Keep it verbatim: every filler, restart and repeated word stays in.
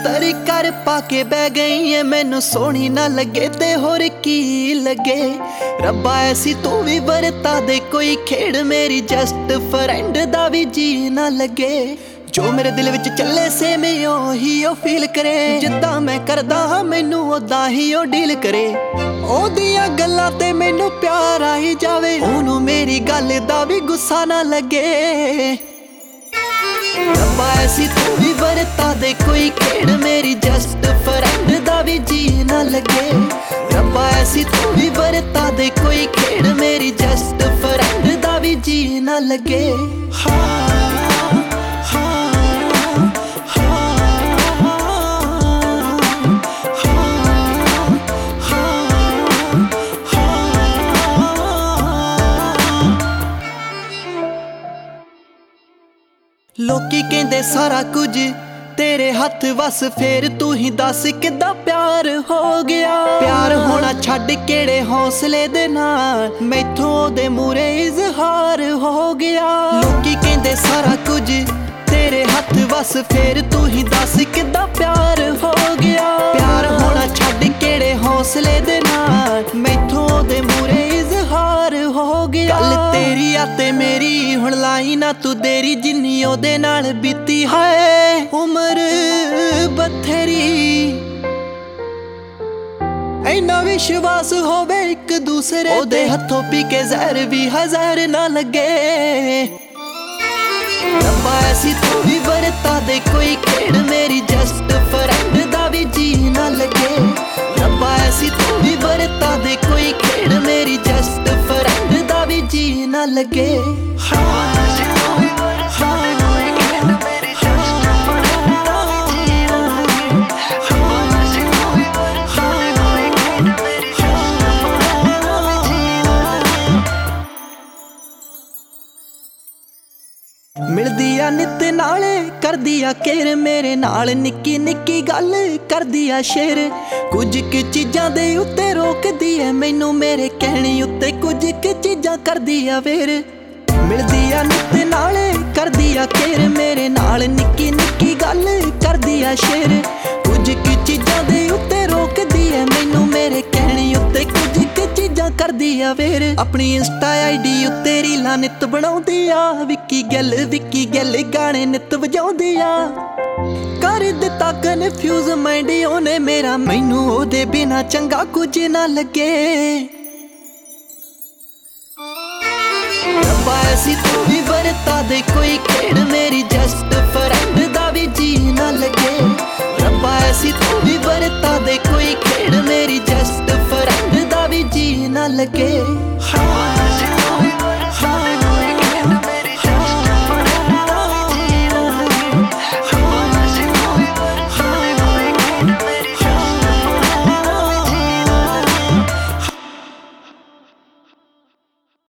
Sir ਕਰ ਪਾ ਕੇ ਬਹਿ ਗਈ ਏ, ਮੈਨੂੰ ਸੋਹਣੀ ਨਾ ਲੱਗੇ ਤੇ ਹੋਰ ਕੀ ਲੱਗੇ। ਰੱਬਾ ਐਸੀ ਤੂੰ ਵੀ ਵਰਤਾ ਦੇ ਕੋਈ ਖੇਡ, ਮੇਰੀ ਜਸਟ ਫਰੈਂਡ ਦਾ ਵੀ ਜੀ ਨਾ ਲੱਗੇ। ਜੋ ਮੇਰੇ ਦਿਲ ਵਿੱਚ ਚੱਲੇ ਸੇਮ ਉਹੀ ਉਹ ਫੀਲ ਕਰੇ, ਜਿੱਦਾਂ ਮੈਂ ਕਰਦਾ ਹਾਂ ਮੈਨੂੰ ਉਦਾਂ ਹੀ ਉਹ ਡੀਲ ਕਰੇ। ਉਹਦੀਆਂ ਗੱਲਾਂ ਤੇ ਮੈਨੂੰ ਪਿਆਰ ਆਈ ਜਾਵੇ, ਉਹਨੂੰ ਮੇਰੀ ਗੱਲ ਦਾ ਵੀ ਗੁੱਸਾ ਨਾ ਲੱਗੇ। ਰੱਬਾ ਐਸੀ ਤੂੰ ਵੀ ਵਰਤਾ ਦੇ ਕੋਈ ਖੇਡ, ਮੇਰੀ ਜਸਟ ਫਰੈਂਡ ਦਾ ਵੀ ਜੀ ਨਾ ਲੱਗੇ। ਰੱਬਾ ਐਸੀ ਤੂੰ ਵੀ ਵਰਤਾ ਦੇ ਕੋਈ ਖੇਡ, ਮੇਰੀ ਜਸਟ ਫਰੈਂਡ ਦਾ ਵੀ ਜੀ ਨਾ ਲੱਗੇ। ਹਾਂ ਲੋਕੀ ਕਹਿੰਦੇ ਸਾਰਾ ਕੁਝ ਤੇਰੇ ਹੱਥ ਵਸ, ਫੇਰ ਤੂੰ ਹੀ ਦੱਸ ਕਿੱਦਾਂ ਪਿਆਰ ਹੋ ਗਿਆ। ਪਿਆਰ ਹੋਣਾ ਛੱਡ ਕਿਹੜੇ ਹੌਸਲੇ ਦੇ ਨਾਲ ਮੈਥੋਂ ਉਹਦੇ ਮੂਰੇ ਇਜ਼ਹਾਰ ਹੋ ਗਿਆ। ਲੋਕੀ ਕਹਿੰਦੇ ਸਾਰਾ ਕੁਝ ਤੇਰੇ ਹੱਥ ਵਸ, ਫੇਰ ਤੂੰ ਹੀ ਦੱਸ ਕਿੱਦਾਂ ਪਿਆਰ ਹੋ ਗਿਆ। ਪਿਆਰ ਹੋਣਾ ਛੱਡ ਕਿਹੜੇ ਹੌਸਲੇ ਦੇ ਨਾਲ ਮੈਥੋਂ ਉਹਦੇ ਮੂਰੇ ਇਜ਼ਹਾਰ ਹੋ ਗਿਆ। ਗੱਲ ਤੇਰੀ ਆ ਤੇ ਮੇਰੀ ਹੁਣ ਲਾਈ ਨਾ ਤੂੰ ਦੇਰੀ, ਜਿੰਨੀ ਉਹਦੇ ਨਾਲ ਬੀਤੀ ਹੈ ਉਮਰ ਬਥੇਰੀ। ਇੰਨਾ ਵਿਸ਼ਵਾਸ ਹੋਵੇ ਇੱਕ ਦੂਸਰੇ, ਉਹਦੇ ਹੱਥੋਂ ਪੀ ਕੇ ਜ਼ਹਿਰ ਵੀ ਹਜ਼ਾਰ ਨਾ ਲੱਗੇ। ਰੱਬਾ ਐਸੀ ਤੂੰ ਵੀ ਵਰਤਾ ਦੇ ਕੋਈ ਖੇਡ, ਮੇਰੀ ਜਸਟ ਫਰੈਂਡ ਦਾ ਵੀ ਜੀ ਨਾ ਲੱਗੇ। ਰੱਬਾ ਐਸੀ ਤੂੰ ਵੀ ਵਰਤਾ ਦੇ ਕੋਈ ਖੇਡ, ਮੇਰੀ ਜਸਟ ਫਰੈਂਡ ਦਾ ਵੀ ਜੀ ਨਾ ਲੱਗੇ। ਹਾਂ ਮਿਲਦੀ ਆ ਨਿੱਤ ਨਾਲੇ ਕਰਦੀ ਆ ਕੇਰ, ਮੇਰੇ ਨਾਲ ਨਿੱਕੀ ਨਿੱਕੀ ਗੱਲ ਕਰਦੀ ਆ ਸ਼ੇਰ। ਕੁਝ ਕੁ ਚੀਜ਼ਾਂ ਦੇ ਉੱਤੇ ਰੋਕਦੀ ਐ ਮੈਨੂੰ, ਮੇਰੇ ਕਹਿਣੇ ਉੱਤੇ ਕੁਝ ਕੁ ਚੀਜ਼ਾਂ ਕਰਦੀ ਆ ਵੇਰ। ਮਿਲਦੀ ਆ ਨਿੱਤ ਨਾਲੇ ਕਰਦੀ ਆ ਕੇਰ, ਮੇਰੇ ਨਾਲ ਨਿੱਕੀ ਨਿੱਕੀ ਗੱਲ ਕਰਦੀ ਆ ਸ਼ੇਰ। ਕੁਝ ਕੁ ਚੀਜ਼ਾਂ ਦੇ ਉੱਤੇ ਰੋਕਦੀ ਐ ਮੈਨੂੰ, ਮੇਰੇ ਕਹਿਣੇ ਉੱਤੇ ਕੁਝ ਕੁ ਚੀਜ਼ਾਂ ਕਰਦੀ ਆ ਵੇਰ। ਆਪਣੀ ਇੰਸਟਾ ਆਈਡੀ ਉੱਤੇ ਰੀਲਾਂ ਨਿੱਤ ਬਣਾਉਂਦੀ ਆ, ਵਿੱਕੀ ਗਿੱਲ ਵਿੱਕੀ ਗਿੱਲ ਗਾਣੇ ਨਿੱਤ ਵਜਾਉਂਦੀ ਆ। ਕਰ ਦਿੱਤਾ ਕਨਫਿਊਜ਼ ਮਾਈਂਡ ਉਹਨੇ ਮੇਰਾ, ਮੈਨੂੰ ਉਹਦੇ ਬਿਨਾ ਚੰਗਾ ਕੁਝ ਨਾ ਲੱਗੇ। ਰੱਬਾ ਐਸੀ ਤੂੰ ਵੀ ਵਰਤਾ ਦੇ ਕੋਈ ਖੇਡ, ਮੇਰੀ ਜਸਟ ਫਰੈਂਡ ਦਾ ਵੀ ਜੀ ਨਾ ਲੱਗੇ। ਰੱਬਾ ਐਸੀ ਤੂੰ ਵੀ ਵਰਤਾ ਦੇ ਕੋਈ ਖੇਡ, ਮੇਰੀ ਜਸਟ ਫਰੈਂਡ ਦਾ ਵੀ ਜੀ ਨਾ ਲੱਗੇ।